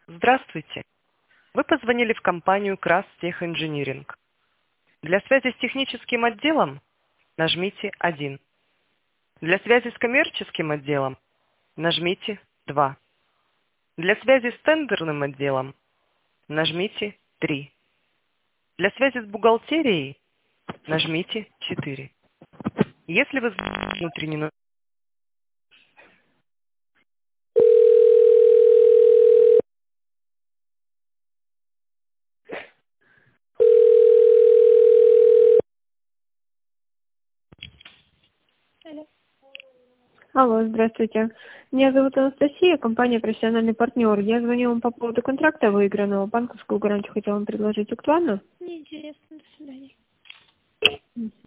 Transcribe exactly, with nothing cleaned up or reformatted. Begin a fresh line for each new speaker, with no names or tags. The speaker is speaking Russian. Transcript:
Здравствуйте. Вы позвонили в компанию Крастех Инжиниринг. Для связи с техническим отделом нажмите один. Для связи с коммерческим отделом нажмите два. Для связи с тендерным отделом нажмите три. Для связи с бухгалтерией нажмите четыре. Если вы внутренний номер...
Алло.
Алло, здравствуйте. Меня зовут Анастасия, компания «Профессиональный партнер». Я звоню вам по поводу контракта выигранного. Банковскую гарантию хотела вам предложить. Актуально?
Неинтересно, до свидания.